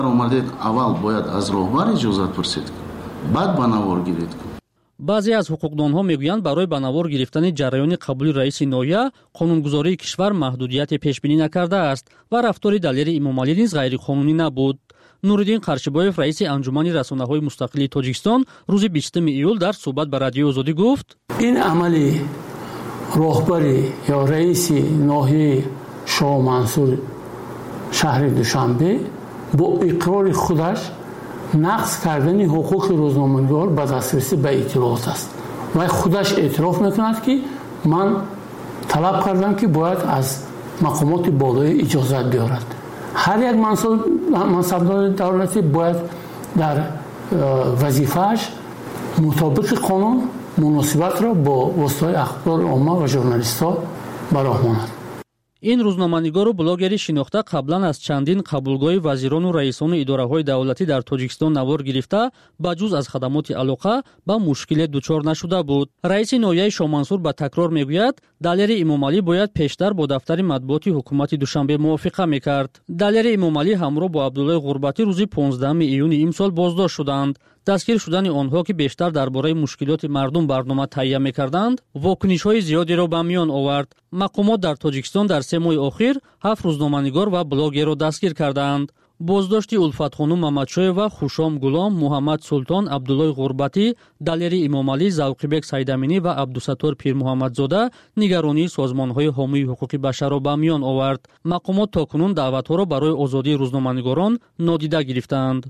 اومدید اول باید از راهبر اجازت پرسید، بعد به نوار گیرید. баъзе аз ҳуқуқдонҳо мегӯянд барои ба навор гирифтани ҷараёни қабули раиси ноҳия қонунгузории кишвар маҳдудияте пешбинӣ накардааст ва рафтори далери Имомалӣ низ ғайриқонунӣ набуд. Нуриддин Қаршибоев, раиси анҷумани расонаҳои мустақили Тоҷикистон, рӯзи 20 июл дар суҳбат ба Радиои Озодӣ гуфт: ин амали роҳбари ё раиси ноҳияи Шоҳ Мансур шаҳри Душанбе бо иқрори худаш нақс кардани ҳуқуқи рӯзноманигор ба дастрасӣ ба иттилоот аст. вай худаш эътироф мекунад ки ман талаб кардам ки бояд аз мақомоти болоӣ иҷозат биёрад. ҳар як мансабдори давлатӣ бояд дар вазифааш мутобиқи қонун муносибатро бо воситаҳои ахбори омма ва журналистҳо ба роҳ монад. ин рӯзноманигору блогери шинохта қаблан аз чандин қабулгоҳи вазирону раисону идораҳои давлатӣ дар Тоҷикистон навор гирифта ба ҷуз аз хадамоти алоқа ба мушкиле дучор нашуда буд. раиси ноҳияи Шоҳ Мансур ба такрор мегӯяд, далери Имомалӣ бояд пештар бо дафтари матбуоти ҳукумати Душанбе мувофиқа мекард. далери Имомалӣ ҳамроҳ бо Абдуллои Ғурбатӣ рӯзи 15 июни имсол боздошт шуданд. дастгир шудани онҳо ки бештар дар бораи мушкилоти мардум барнома таҳия мекарданд, вокунишҳои зиёдеро ба миён овард. мақомот дар Тоҷикистон дар 3 моҳи охир 7 рӯзноманигор ва блогерро дастгир карданд. боздошти Улфатхонум Мамадшоева, Хушом Гулом, Муҳаммад Султон, Абдуллои Ғурбатӣ, далери Имомалӣ, Завқибек Сайдаминӣ ва Абдусаттор Пирмуҳаммадзода нигаронии созмонҳои ҳомии ҳуқуқи башарро ба миён овард. мақомот токунун даъватҳоро барои озодии рӯзноманигорон нодида гирифтанд.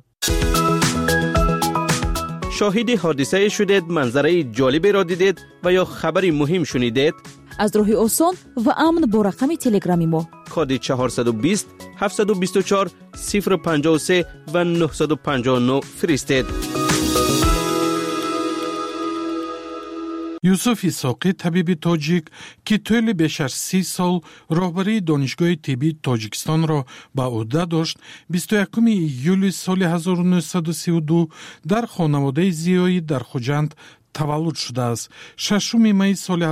شاهد حادثه شدید، منظره جالبی را دیدید و یا خبری مهم شنیدید؟ از راه آسان و امن با رقم تلگرامی ما کد 420 724 053 و 959 فرستید. یوسف ایساقی، طبیب تاجیک که طول بیش از 30 سال راهبری دانشگاه طبی تاجیکستان را به عهده داشت، 21 ایول سال 1932 در خانواده زیایی در خوجند تولد شده است. 6 می سال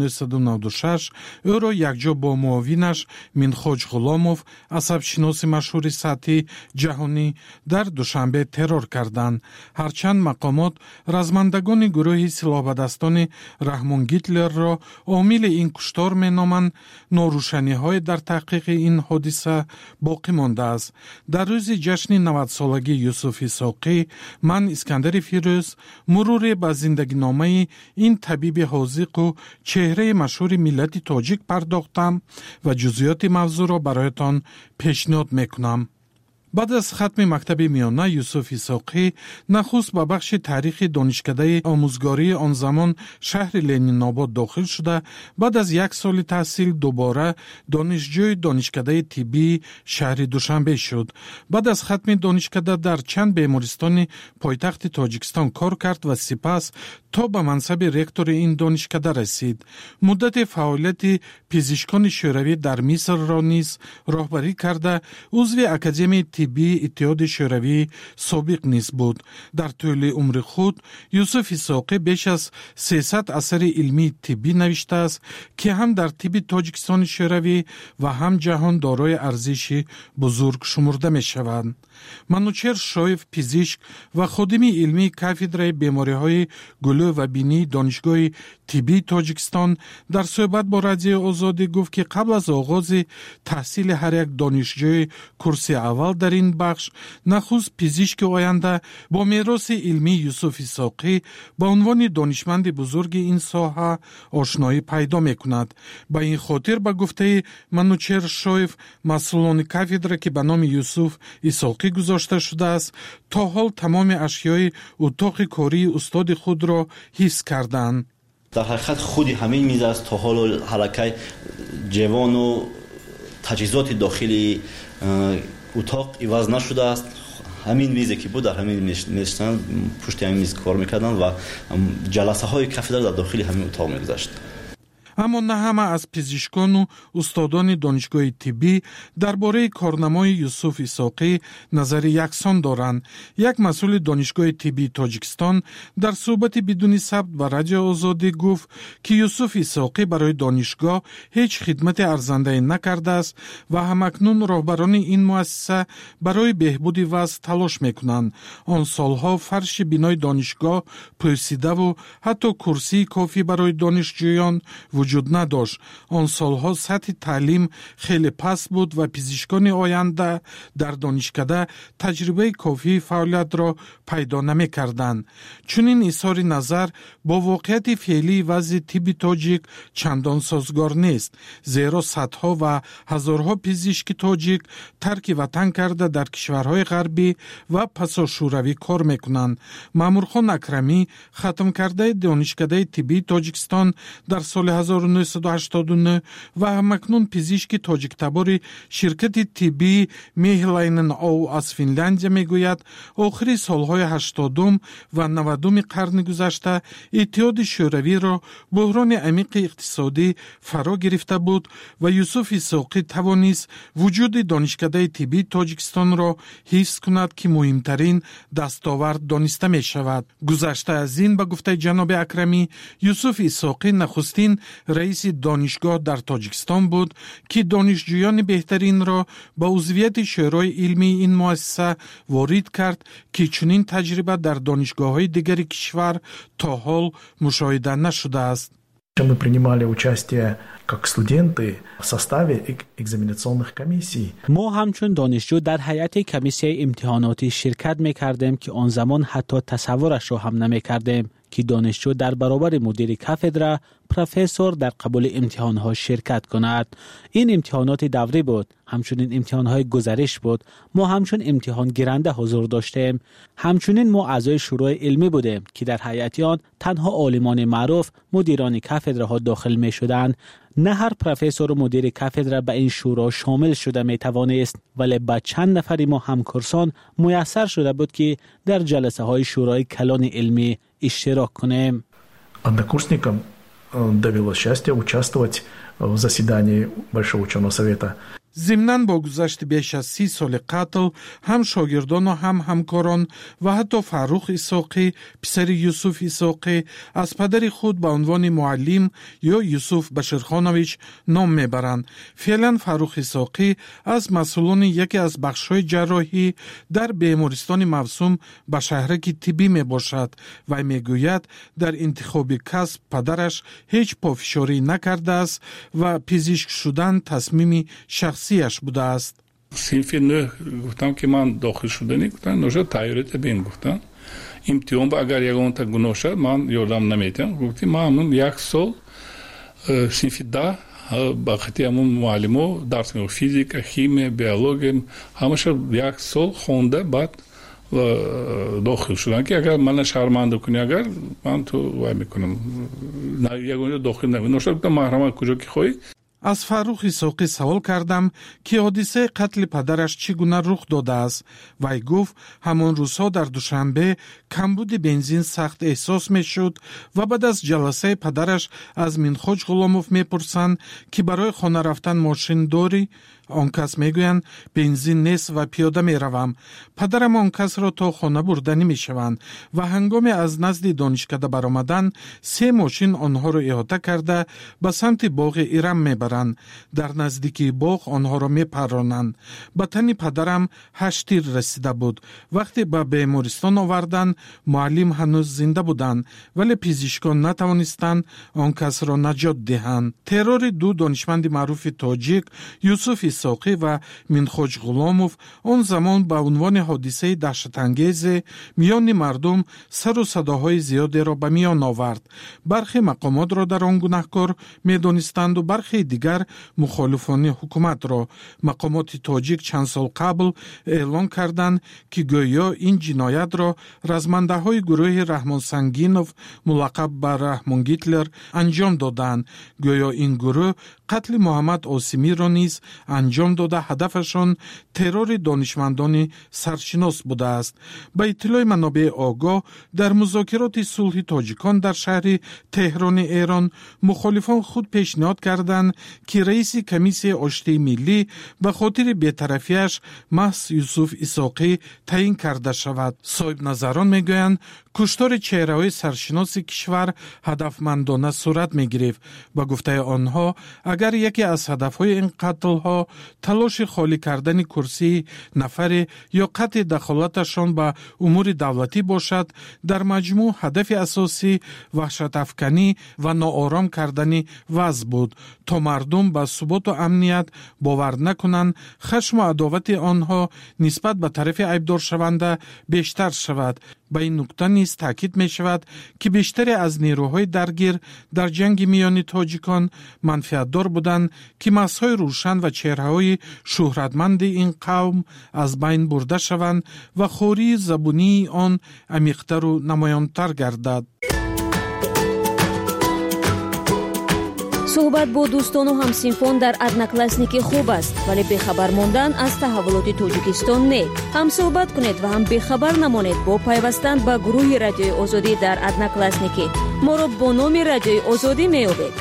1996 او را یکجا با معاونش منخاج غلاموف، عصب‌شناس مشهور سطحی جهانی، در دوشنبه ترور کردند. هرچند مقامات رزمندگان گروه سلاح‌بدستان رحمان گیتلر را عامل این کشتار می‌نامند، ناروشنی‌های در تحقیق این حادثه باقی مانده است. در روز جشن 90 سالگی یوسف ایساقی، من اسکندر فیروز مرور به زندگی نامه این طبیب حاذق و چهره مشهور ملت تاجیک پرداختم و جزئیات موضوع را برایتان پیشنهاد میکنم. بعد از ختم مکتب میانه، یوسف ایساقی نخست به بخش تاریخ دانشکده آموزگاری آن زمان شهر لنین‌آباد داخل شده. بعد از 1 سال تحصیل دوباره دانشجوی دانشکده طبی شهر دوشنبه شد. بعد از ختم دانشکده در چند بیمارستان پایتخت تاجیکستان کار کرد و سپس تا به منصب رکتور این دانشکده رسید. مدت فعالیت پزشکان شوروی در مصر را نیز راهبری کرده. عضو اکادمی طبی اتحاد شوروی سابق نیز بود. در طول عمر خود یوسف ایساقی بیش از 300 اثر علمی طبی نوشته است که هم در طب تاجیکستان شوروی و هم جهان دارای ارزش بزرگ شمرده می شوند. منوچهر شایف، پزشک و خادم علمی کافدرای بیماری‌های گلو و بینی دانشگاه طبی تاجیکستان در صحبت با رادیو آزادی گفت که قبل از آغاز تحصیل هر یک دانشجوی کورس اول در این بخش، نخست پزشک آینده با میراث علمی یوسف ایساقی با عنوان دانشمند بزرگ این ساحه آشنایی پیدا میکند. با این خاطر به گفته منوچهر شایف، مسئولان کافدره که به نام یوسف ایساقی گذاشته شده است، تا حال تمام اشیای اتاق کاری استاد خود را حفظ کردند. در حقیقت خودی همین میز است. تا حال حلقه جوان و تجهیزات داخلی اتاق عوض نشده است. همین میزی که بود در همین میشتن، پشت همین میز کار میکردن و جلسه های کافدره در داخل همین اتاق میگذشت. аммо на ҳама аз пизишкону устодони донишгоҳи тиббӣ дар бораи корнамои Юсуф Исоқӣ назари яксон доранд. як масъули донишгоҳи тиббии Тоҷикистон дар суҳбати бидуни сабт ба Радио Озодӣ гуфт, ки Юсуф Исоқӣ барои донишгоҳ ҳеҷ хидмати арзандае накардааст ва ҳамакнун роҳбарони ин муассиса барои беҳбуди вазъ талош мекунанд. он солҳо фарши бинои донишгоҳ пӯсидаву ҳатто курсии кофӣ барои донишҷӯён вуҷуд надошт. он солҳо сатҳи таълим хеле паст буд ва пизишкони оянда дар донишкада таҷрибаи кофии фаъолиятро пайдо намекарданд. чунин изҳори назар бо воқеияти феълии вазъи тибби тоҷик чандон созгор нест, зеро садҳо ва ҳазорҳо пизишки тоҷик тарки ватан карда дар кишварҳои ғарбӣ ва пасошӯравӣ кор мекунанд. маъмурхон Акрамӣ, хатмкардаи донишкадаи тиббии Тоҷикистон дар соли 1989 ва ҳамакнун пизишки тоҷиктабори ширкати тиббии Меҳлайнен Оу аз Финляндия мегӯяд, охири солҳои 80 ва 90 қарни гузашта Иттиҳоди шӯравиро буҳрони амиқи иқтисодӣ фаро гирифта буд ва Юсуф Исоқӣ тавонист вуҷуди донишкадаи тиббии Тоҷикистонро ҳифз кунад, ки муҳимтарин дастовард дониста мешавад. гузашта аз ин, ба гуфтаи ҷаноби Акрамӣ, Юсуф Исоқӣ нахустин раиси донишгоҳ дар Тоҷикистон буд, ки донишҷӯёни беҳтаринро ба узвияти шӯрои илмии ин муассиса ворид кард, ки чунин таҷриба дар донишгоҳҳои дигари кишвар то ҳол мушоҳида нашудааст. Мы принимали участие как студенты в составе экзаменационных комиссий. ما همچون دانشجو در هیئت کمیسیه امتحاناتی شرکت می‌کردیم که آن زمان حتی تصورش را هم نمی‌کردیم که دانشجو در برابر مدیر کاتدرا پروفسور در قبول امتحانها شرکت کند. این امتحانات دوری بود، همچنین امتحانهای گزارش بود. ما همچون امتحان گیرنده حضور داشتیم. همچنین ما اعضای شورای علمی بودیم که در هیئت آن تنها عالمان معروف مدیران کاتدراها داخل می شدند. نه هر پروفسور و مدیر کاتدرا به این شورا شامل شده می توانست، ولی با چند نفری ما همکارسان میسر شده بود که در جلسه های شورای کلان علمی اشتراک کنیم. Однокурсникам довелось счастье участвовать в заседании Большого ученого совета. зимнан бо гузашти беш аз 30 соли қатл ҳам шогирдону ҳам ҳамкорон ва ҳатто Фаррух Исоқӣ, писари Юсуф Исоқӣ, аз падари худ ба унвони муаллим ё Юсуф Баширхонович ном мебаранд. феълан Фаррух Исоқӣ аз масъулони яке аз бахшҳои ҷарроҳӣ дар бемористони мавсум ба шаҳраки тиббӣ мебошад. вай мегӯяд, дар интихоби касб падараш ҳеҷ пофишорӣ накардааст ва пизишк шудан тасмими шахсияш будааст. синфи 9 гуфтам ки ман дохил шудани, гуфтам ноша тайёрията бин, гуфтам имтиҳон ба агар ягонта гуноҳ шад ман ёрдам наметиҳам. гуфтам ман ҳамун 1 сол синфи 10 ба хати ҳамун муаллимо дарс мехондам, физика, химия, биология, ҳамаша 1 сол хонда баъд дохил шудам, ки агар мана шарманда кунӣ, агар ман то вай мекунам ягона дохил намекунам. ноша гуфтам маҳрамат куҷо ки хоҳӣ. аз Фаррух Исоқӣ савол кардам, ки ҳодисаи қатли падараш чӣ гуна рух додааст. вай гуфт, ҳамон рӯзҳо дар Душанбе камбуди бензин сахт эҳсос мешуд ва баъд аз ҷаласаи падараш аз Минхоҷ Ғуломов мепурсанд, ки барои хона рафтан мошин дорӣ? он кас мегӯянд бензин нест ва пиёда меравам. падарам он касро то хона бурда намешаванд ва ҳангоми аз назди донишкада баромадан 3 мошин онҳоро иҳота карда ба самти боғи Ирам мебаранд. дар наздикии боғ онҳоро мепаронанд. ба тани падарам 8 тир расида буд. вақте ба бемористон овардан, муаллим ҳанӯз зинда буданд, вале пизишкон натавонистанд он касро наҷот диҳанд. террори 2 донишманди маъруфи тоҷик, Юсуф Исоқӣ ва Минхоҷ Ғуломов, он замон ба унвони ҳодисаи даҳшатангезе миёни мардум сару садоҳои зиёдеро ба миён овард. бархе мақомотро дар он гунаҳкор медонистанду бархе дигар мухолифони ҳукуматро. мақомоти тоҷик чанд сол қабл эълон карданд, ки гӯё ин ҷиноятро размандаҳои гурӯҳи Раҳмонсангинов мулаққаб ба Раҳмон Гитлер анҷом доданд. гӯё ин гурӯҳ қатли Муҳаммад Осимиро низ انجام داده هدفشان ترور دانشمندان سرشناس بوده است. به اطلاع منابع آگاه در مذاکرات صلح تاجیکان در شهر تهران ایران مخالفان خود پیشنهاد کردند که رئیس کمیسیون آشتی ملی به خاطر بی‌طرفی‌اش محض یوسف اسحاقی تعیین کرده شود. صاحب نظران میگویند کشتار چهره‌های سرشناس کشور هدفمندانه صورت می‌گرفت. با گفته آنها اگر یکی از هدف‌های این قتل‌ها تلاش خالی کردن کرسی نفر یا قطع دخالتشان به امور دولتی باشد، در مجموع هدف اساسی وحشت افکنی و ناآرام کردن وضع بود تا مردم به ثبات و امنیت باور نکنند، خشم و عداوت آنها نسبت به طرف عیبدار شونده بیشتر شود. به این نکته نیز تاکید می شود که بیشتر از نیروهای درگیر در جنگ میان تاجیکان منفعتدار بودند که مسائل روشن و چهره‌های شهرتمند این قوم از بین برده شوند و خوری زبونی آن عمیق‌تر و نمایان‌تر گردد. صحبت با دوستان و همسینفان در ادناکلاسنیک خوب است، ولی بخبر ماندن از تحولات توجیکستان نه. هم صحبت کنید و هم بخبر نمانید با پیوستن به گروه رادیوی آزادی در ادناکلاسنیک. ما را با نام رادیوی آزادی میابید.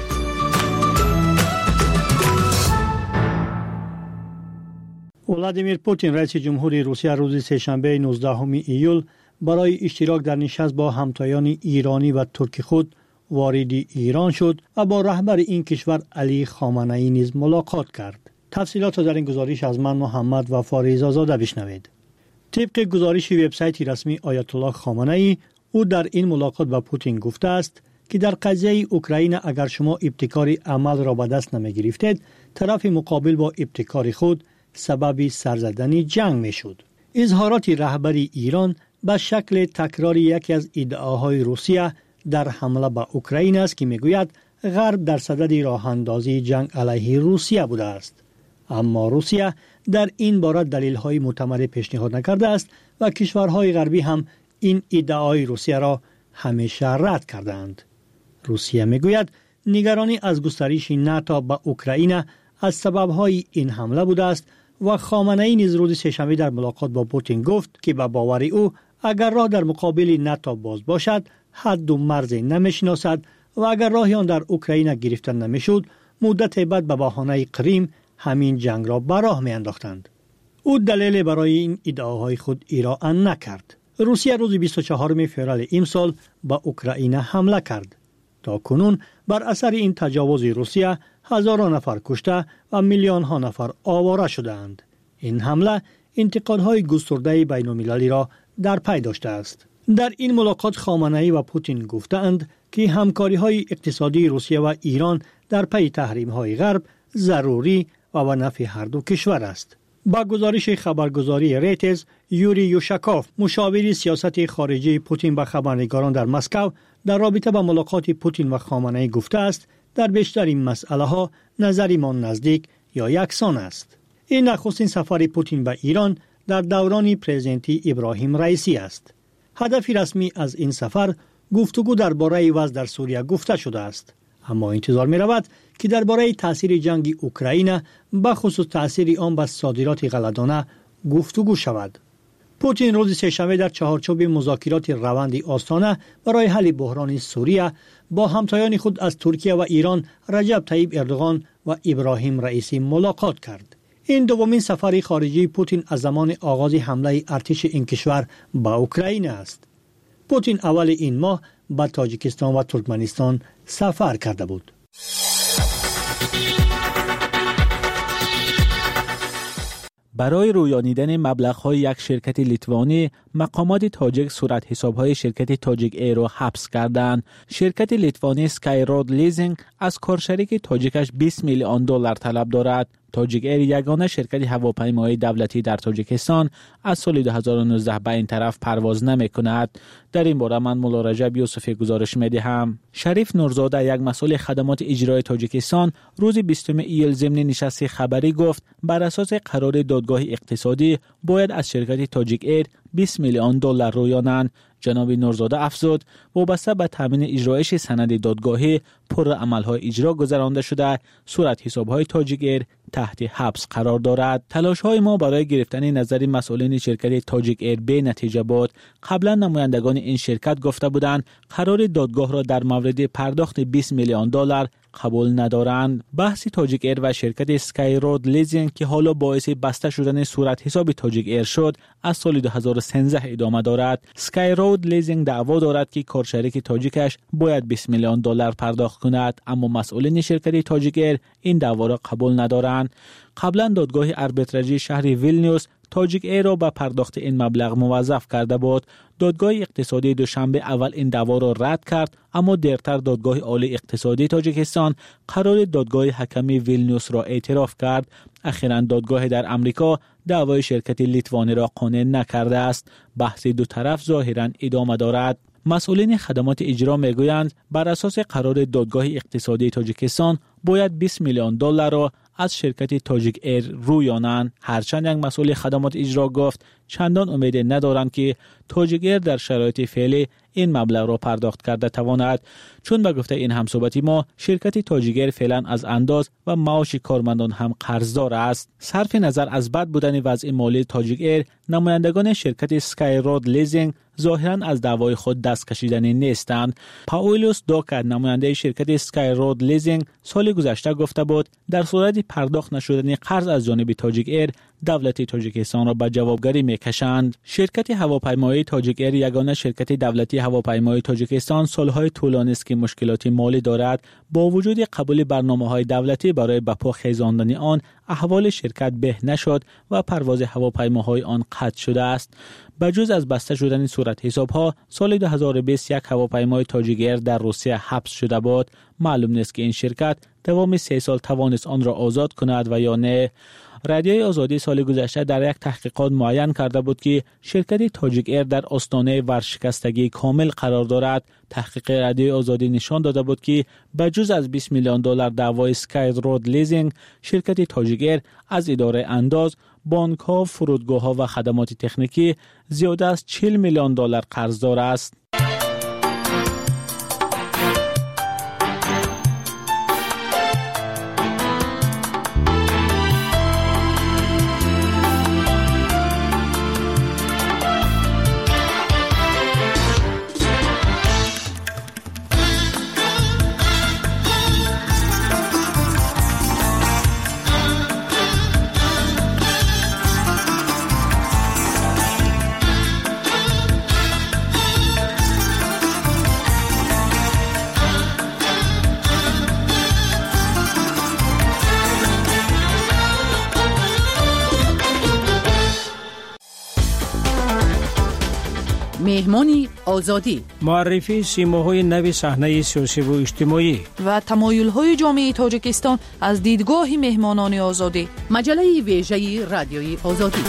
ولادیمیر پوتین رئیس جمهوری روسیه روز سه‌شنبه 19 ایول برای اشتراک در نشست با همتایان ایرانی و ترکی خود وارد ایران شد و با رهبر این کشور علی خامنه‌ای نیز ملاقات کرد. تفصیلات را در این گزارش از من محمد وفا رضازاده بشنوید. طبق گزارش وبسایت رسمی آیت الله خامنه‌ای، او در این ملاقات با پوتین گفته است که در قضیه اوکراین اگر شما ابتکار عمل را به دست نمی‌گرفتید، طرف مقابل با ابتکار خود سبب سرزدن جنگ می‌شد. اظهارات رهبر ایران به شکل تکرار یکی از ادعاهای روسیه در حمله به اوکراین است که میگوید غرب در صدد راه اندازی جنگ علیه روسیه بوده است. اما روسیه در این باره دلیل‌های معتبر پیشنهاد نکرده است و کشورهای غربی هم این ادعای روسیه را همیشه رد کردند. روسیه میگوید نگرانی از گسترش ناتو به اوکراین از سبب‌های این حمله بوده است و خامنه‌ای نیز روز سه‌شنبه در ملاقات با پوتین گفت که به باور او اگر راه در مقابل ناتو باز باشد، حد و مرز نمیشناسد و اگر راهی آن در اوکراین گرفته نمیشد، مدت بعد به بهانه کریم همین جنگ را به راه میانداختند. او دلیل برای این ادعاهای خود ارائه نکرد. روسیه روز 24 فوریه امسال به اوکراین حمله کرد. تا کنون بر اثر این تجاوز روسیه هزاران نفر کشته و میلیون ها نفر آواره شدند. این حمله انتقادهای گسترده بین المللی را در پی داشته است. در این ملاقات خامنه‌ای و پوتین گفتند که همکاری‌های اقتصادی روسیه و ایران در پی تحریم‌های غرب ضروری و به نفع هر دو کشور است. با گزارش خبرگزاری ریتز، یوری یوشاکوف، مشاور سیاست خارجی پوتین به خبرنگاران در مسکو در رابطه با ملاقات پوتین و خامنه‌ای گفته است در بیشتر این مسئله‌ها نظرمان نزدیک یا یکسان است. این نخستین سفر پوتین به ایران در دوران پرزیدنتی ابراهیم رئیسی است. هدف رسمی از این سفر گفتگو درباره وضع در سوریه گفته شده است، اما انتظار می رود که درباره تاثیر جنگ اوکراین به خصوص تاثیر آن بر صادرات غله‌دانه گفتگو شود. پوتین روز سه‌شنبه در چهارچوب مذاکرات روند آستانه برای حل بحران سوریه با همتایان خود از ترکیه و ایران رجب طیب اردوغان و ابراهیم رئیسی ملاقات کرد. این دومین سفر خارجی پوتین از زمان آغاز حمله ارتش این کشور به اوکراین است. پوتین اول این ماه به تاجیکستان و ترکمنستان سفر کرده بود. برای رویانیدن مبلغ‌های یک شرکت لیتوانی، مقامات تاجیک صورت حساب‌های شرکت تاجیک ایر را حبس کردند. شرکت لیتوانی سکای رود لیزینگ از کارشریک تاجیکش 20 میلیون دلار طلب دارد. تاجیک ایر یگانه شرکت هواپیمایی دولتی در تاجیکستان از سال 2019 به این طرف پرواز نمی‌کند. در این باره من مولا رجب یوسفی گزارش می‌دهم. شریف نورزاده، یک مسئول خدمات اجرایی تاجیکستان، روز 20 ایول ضمن نشست خبری گفت بر اساس قرار دادگاه اقتصادی باید از شرکت تاجیک ایر 20 میلیون دلار رویانند. جناب نورزاده افزود وابسته به تامین اجرایش سند دادگاهی پر عملهای اجرا گذرانده شده صورت حسابهای تاجیک ایر تحت حبس قرار دارد. تلاش‌های ما برای گرفتن نظر مسئولین شرکت تاجیک ایر به نتیجه بود. قبلا نمایندگان این شرکت گفته بودند قرار دادگاه را در مورد پرداخت 20 میلیون دلار قبول ندارند. بحث تاجیک ایر و شرکت اسکای رود لیزینگ که حالا باعث بسته شدن صورت حساب تاجیک ایر شد از سال 2013 ادامه دارد. اسکای رود لیزینگ دعوا دارد که کارشریک تاجیکش باید 20 میلیون دلار پرداخت کند، اما مسئولین شرکت تاجیک ایر این دعوا را قبول ندارند. قبلا دادگاه آربیتراژی شهر ویلنیوس تاجیک ایر را به پرداخت این مبلغ موظف کرده بود. دادگاه اقتصادی دوشنبه اول این دعوا را رد کرد، اما دیرتر دادگاه عالی اقتصادی تاجیکستان قرار دادگاه حکمی ویلنیوس را اعتراف کرد. اخیراً دادگاه در امریکا دعوای شرکت لیتوانی را قانع نکرده است. بحث دو طرف ظاهراً ادامه دارد. مسئولین خدمات اجرا میگویند بر اساس قرار دادگاه اقتصادی تاجیکستان باید 20 میلیون دلار را از شرکت تاجیک ایر رویانند. هرچند یک مسئول خدمات اجرا گفت چندان امید ندارند که تاجیک ایر در شرایط فعلی این مبلغ را پرداخت کرده تواند، چون به گفته این همصحبتی ما شرکت تاجیک ایر فعلا از انداز و معاش کارمندان هم قرضدار است. صرف نظر از بد بودن وضع مالی تاجیک ایر، نمایندگان شرکت اسکای رود لیزینگ ظاهراً از دعوای خود دست کشیدنی نیستند. پاولوس دوکر نماینده شرکت اسکای رود لیزینگ سال گذشته گفته بود در صورت پرداخت نشدن قرض از جانب تاجیک ایر دولت تاجیکستان را به جوابگری میکشند. شرکت هواپیمایی تاجیک ایر یگانه شرکت دولتی هواپیمایی تاجیکستان سالهای طولانی است که مشکلات مالی دارد. با وجود قبول برنامه‌های دولتی برای به پا خیزاندن آن، احوال شرکت به نشد و پرواز هواپیماهای آن قطع شده است. بجز از بسته شدن صورت حساب‌ها، سال 2020 یک هواپیمای تاجیک ایر در روسیه حبس شده بود. معلوم نیست که این شرکت دوام 3 سال توانست آن را آزاد کند و یا نه. رادیوی آزادی سال گذشته در یک تحقیقات معین کرده بود که شرکت تاجیک ایر در آستانه ورشکستگی کامل قرار دارد. تحقیق رادیوی آزادی نشان داده بود که بجز از 20 میلیون دلار دعوای اسکای رود لیزینگ، شرکت تاجیک ایر از اداره انداز، بانک‌ها، فرودگاه‌ها و خدمات تکنیکی زیاده از 40 میلیون دلار قرضدار است. مهمانی آزادی، معرفی سیماهای نو صحنه سیاسی و اجتماعی و تمایل‌های جامعه تاجیکستان از دیدگاه مهمانان آزادی. مجله ویژه رادیوی آزادی.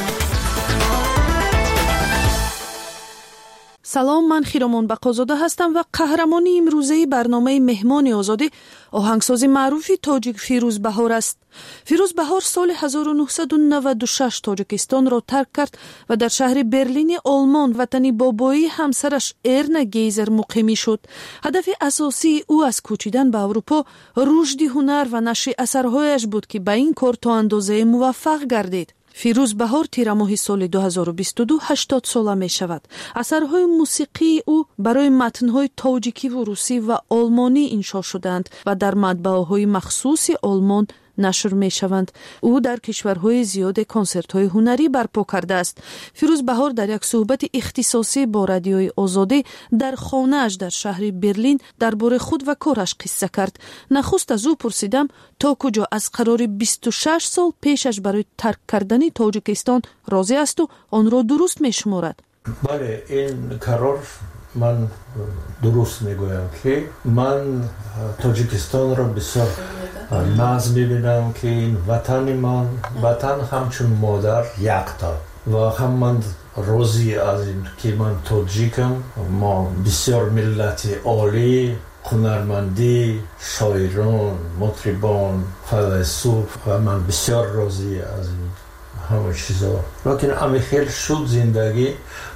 سلام، من خیرمان بقازاده هستم و قهرمان امروزه برنامه مهمان آزادی آهنگساز معروف تاجیک فیروز بهار است. فیروز بهار سال 1996 تاجیکستان را ترک کرد و در شهر برلین آلمان وطن بابایی همسرش ارنا گیزر مقیمی شد. هدف اساسی او از کوچیدن به اروپا رشد هنر و نشر اثرهایش بود که به این کار تا اندازه موفق گردید. فیروز بهار تیر ماه سال 2022 80 ساله می شود. اثرهای موسیقی او برای متنهای تاجیکی و روسی و آلمانی انشا شدند و در مطبعه‌های مخصوص آلمان نشر می شوند. او در کشورهای زیاد کنسرت‌های هنری برپا کرده است. فیروز بهار در یک صحبت اختصاصی با رادیوی آزادی در خانه‌اش در شهر برلین درباره خود و کارش قصه کرد. نخست از او پرسیدم تا کجا از قرار 26 سال پیشش برای ترک کردن تاجیکستان راضی است و آن را درست می شمارد. بله، این قرار من درست میگویم که من تاجیکستان را بسیار ناز میبینم که این وطن من، وطن همچون مادر یکتا و هم من راضی از این که من تاجیکم. ما بسیار ملت عالی، هنرمندی، شاعران، مطربان، فیلسوف و من بسیار راضی از این همه چیزا. لیکن امی خیلی شد زندگی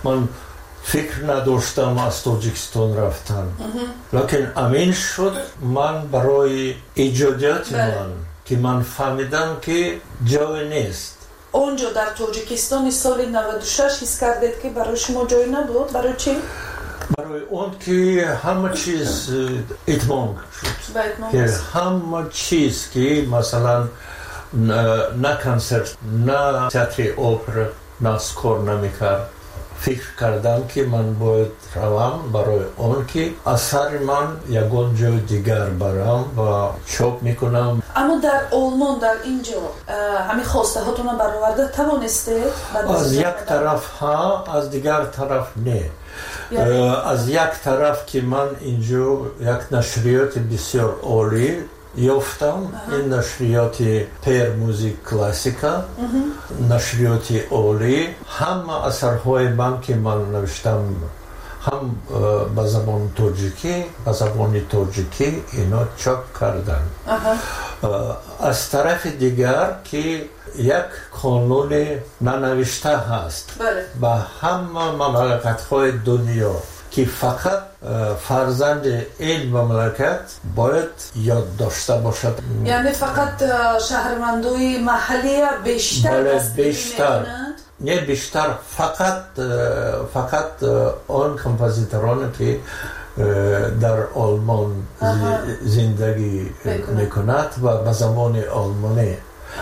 من فکر نداشتم از تاجیکستان رفتن. لیکن امین شد من برای ایجادیات من که من فهمیدم که جای نیست. اونجا در تاجیکستان سال 96 حس کردید که برای شما جای نبود؟ برای چی؟ برای اون که همه چیز اتمام شد. که همه چیز که مثلا نه کنسرت، نه تئاتر اپرا، نه اسکور نمیکرد. فکر کردم که من باید روم برای اون که اثر من یکون جای دیگر برم و چاپ میکنم. اما در آلمان در اینجا همین خواسته هاتون برآورده توانسته؟ از یک طرف ها، از دیگر طرف نه. از یک طرف که من اینجا یک نشریات بسیار عالی یافتم، این نشریات پیر موزیک کلاسیکا، نشریات عالی، همه اثرهای من که من نوشتم هم به زبان تاجیکی، به زبان تاجیکی اینا چاپ کردن. از طرف دیگر که یک قانون ننوشته هست به همه مملکت‌های دنیا که فقط فرزند این مملکت باید یاد داشته باشد. یعنی فقط شهروندای محلی بیشتر میکنند؟ نه بیشتر، فقط آن کمپوزیتورانی که در آلمان زندگی میکند و به زبان آلمانی.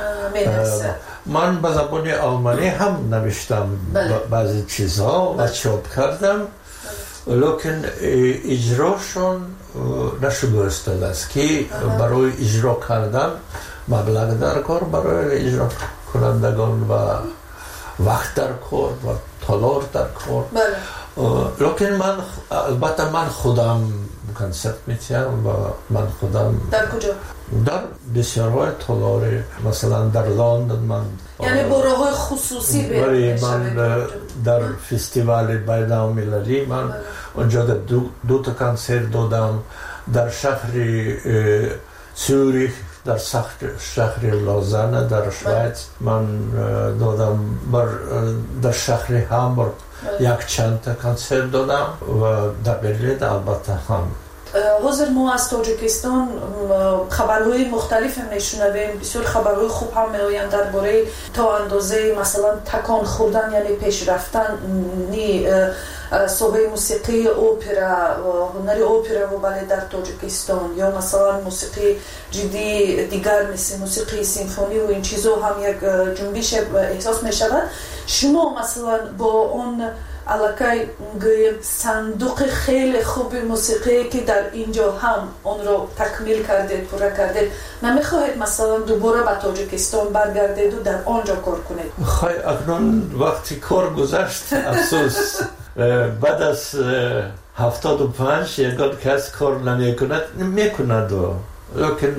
من به زبان آلمانی هم نوشتم بعضی چیزها و چاپ کردم، لیکن اجراشون نشده است که برای اجرا کردن مبلغ در کار، برای اجرا کنندگان و وقت در کار و تالار در کار. لیکن من البته من خودم کنسرت میتیم و من خودم در کجا؟ در بسیارهای تالار، مثلا در لندن من یعنی برای خصوصی من در فستیوال بین‌المللی من اونجا دو تا کنسرت دادم، در شهر زوریخ، در شهر لوزان در شویتز من دادم، در شهر هامبورگ یک چند تا کنسرت دادم و در برلین البته هم. حاضر ما از تاجیکستان خبرهای مختلف هم نشنویم، بسیار خبرهای خوب هم میآیند درباره تا اندازه مثلا تکان خوردن یعنی پیش رفتن صحبه موسیقی اپرا و هنر اپرا و بالت در تاجیکستان، یا مثلا موسیقی جدی دیگر مثل موسیقی سیمفونی و این چیزا هم یک جنبش احساس می شود. شما مثلا با اون علاقه صندوق خیلی خوب موسیقی که در اینجا هم اون رو تکمیل کردید، پورا کردید، نمیخواهید مثلا دوباره به تاجیکستان برگردید و در آنجا کار کنید؟ خواهی اکنون وقتی کار گذشت افسوس، بعد از 75 یکان کس کار میکند و لیکن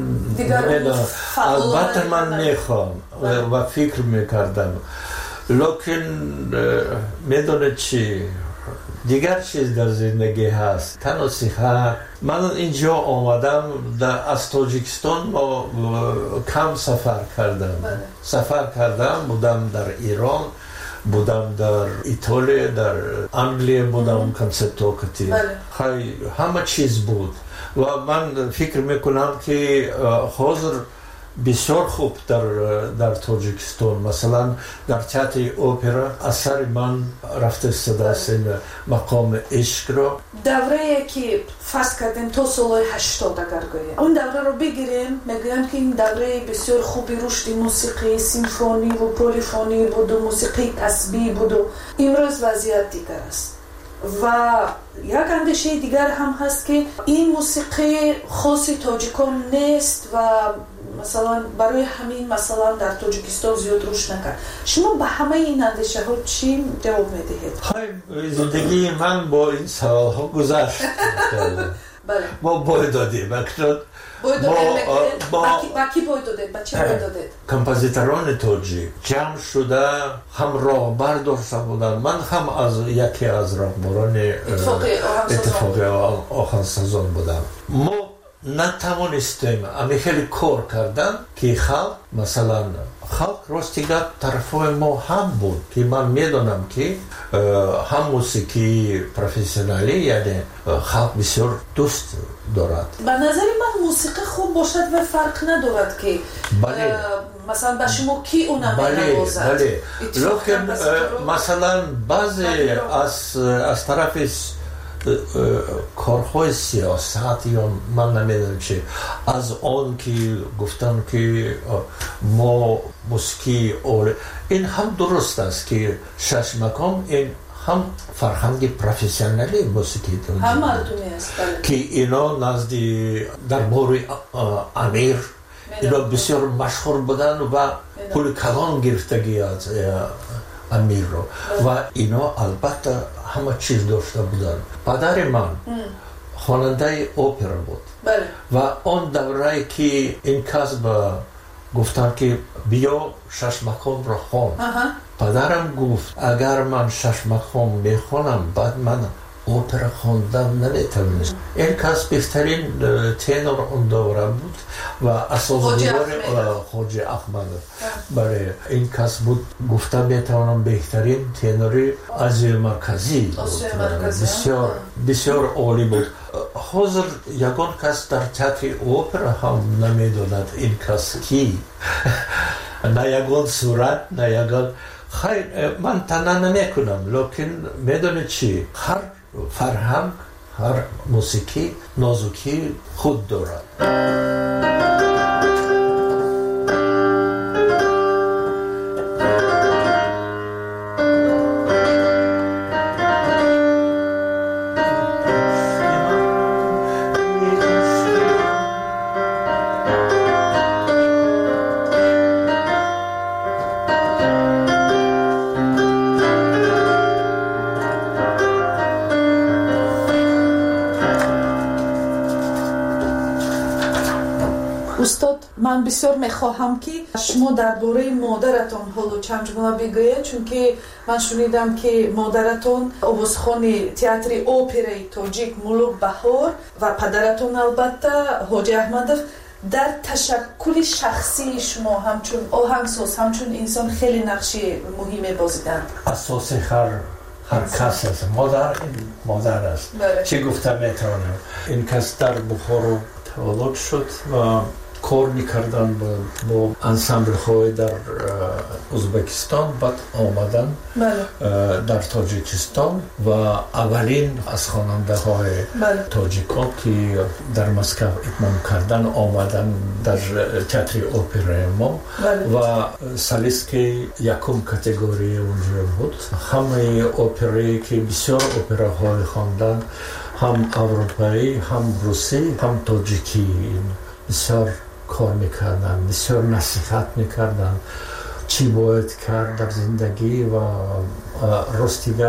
البته من میخوام و فکر میکردم، لیکن میدونه چی دیگر چیز در زندگی هست، تنها صحت. من اینجا آمدم از تاجیکستان کم سفر کردم، بودم در ایران، بودم در ایتالیا، در انگلیه بودم، کنسرتوکتی، همه چیز بود و من فکر میکنم که حاضر بسیار خوب در تاجیکستان، مثلا در تئاتر اپرا اثر من رفته است مقام عشق را. دوره که فرض کردیم تا سال 80 اگر گوییم اون دوره رو بگیریم، میگویم که این دوره بسیار خوبی رشد موسیقی سیمفونی و پلیفونی بود و موسیقی تسبیح بود و امروز وضعیت دیگر است و یک اندیشه دیگر هم هست که این موسیقی خاص تاجیکان نیست و مثلا برای همین مثلا در تاجیکستان زیاد رشد نکرد. شما به همه این اندیشه ها چی جواب میدهید؟ زندگی من با این سوال ها گذشت. ما باید دادیم با کی باید دادید؟ با چی باید دادید؟ کمپوزیتوران تاجیک جمع شده هم راهبر داشته بودن، من هم از یکی از راهبران اتفاقی آهنگسازان بودم. ما نتوانستیم خیلی کار کردن که خلق مثلا خلق راستیگه طرفای ما هم بود که من میدونم که هم موسیقی پروفسیونالی یعنی خلق بسیار دوست دارد. به نظر من موسیقی خوب باشد و فرق ندارد که مثلا به شما کی اونم نوازد. بله لیکن مثلا بعضی از طرف کارهای سیاست یا من نمیدونم چه از آن که گفتن که ما موسیقی این هم درست است که شش مقام این هم فرهنگ پروفسیونالی موسیقی هم مردمی است که اینا نزدی دربار امیر اینا بسیار مشهور بودن و پول کلان گرفتگی از امیر رو و اینا البته همه چیز داشته بودن. پدر من خواننده اپرا بود و آن دوره که این کسب گفتن که بیا شش مقام رو خوان، پدرم گفت اگر من شش مقام میخوانم بعد من اپرا خواندن نمیتونم. این کس بهترین تنور اون دوره بود و اساسدار خواجه احمد برای این کس بود گفتم میتونم بهترین تنوری از مرکزی بود، بسیار بسیار عالی بود. حاضر یگان کس در تئاتر اپرا هم نمیدوند این کس کی نه یگان صورت نه یگان خیر من تنها نمیکنم لیکن میدونید چی هر فرهنگ هر موسیقی نازکی خود دارد. استاد من بسیار میخواهم که شما درباره مادرتان حالا چند جمله بگویید چون که من شنیدم که مادرتان آوازخوان تئاتر اپرای تاجیک ملوک بهار و پدرتان البته حاجی احمدов در تشکل شخصی شما همچون آهنگساز همچون انسان خیلی نقش مهمی بازیدند. اساس هر کس است. مادر است. چه گفتم میتونم این کس در بخارا تولد شد و کار میکردن با انسامبل های در ازبکستان بعد آمدن در تاجیکستان و اولین از خواننده های تاجیکا که در مسکو اتمام کردن آمدن در تئاتر اپرای ما و سالیست یکم کاتگوری اونجا بود. همه اپرایی که بسیار اپراهای خواندن هم اروپایی هم روسی هم تاجیکی بسیار کار میکردن بسیار نصیحت میکردن چی باید کرد در زندگی و راستیگه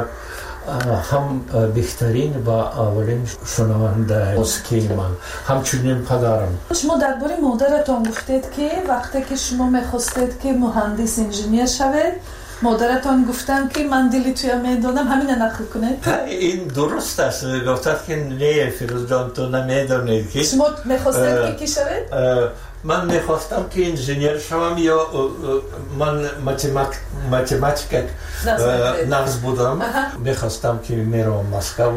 هم بهترین و اولین شنونده موسیقی من همچنین پدرم. شما درباره مادرتان گفتید که وقتی که شما میخواستید که مهندس انجینیر شوید مادرتان گفتن که من دلی توی میدانم همین نقل کنید. این درست است. گفتن که نه فیروز جان تو نمیدونید که شما میخواستید که کی شوید؟ من میخواستم که انجینیر شوم یا من ماتماتیک نقص بودم. میخواستم که میرم مسکو.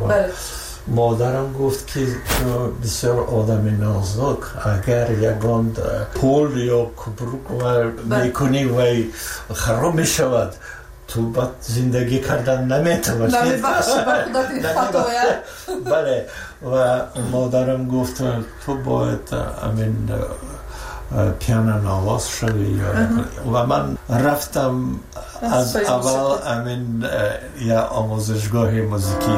مادرم گفت که بسیار آدم نازک اگر یگان پول یا کبروک میکنی و خراب میشود تو بعد زندگی کردن نمیتونی. بله و مادرم گفت تو باید امین پیانو نواز شوی و من رفتم از اول امین یا آموزشگاه موسیقی.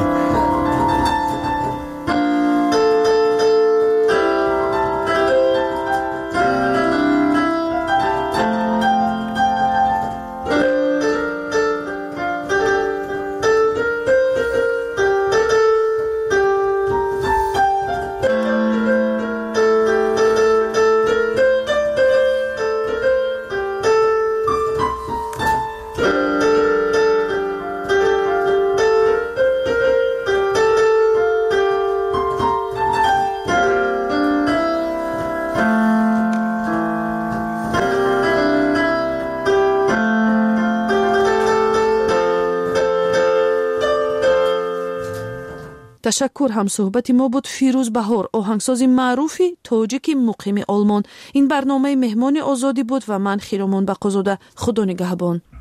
تشکر. هم صحبت ما بود فیروز بهار، آهنگساز معروفی تاجیک مقیم آلمان. این برنامه مهمان آزادی بود و من خیرمان بقازاده. خدا نگهبان.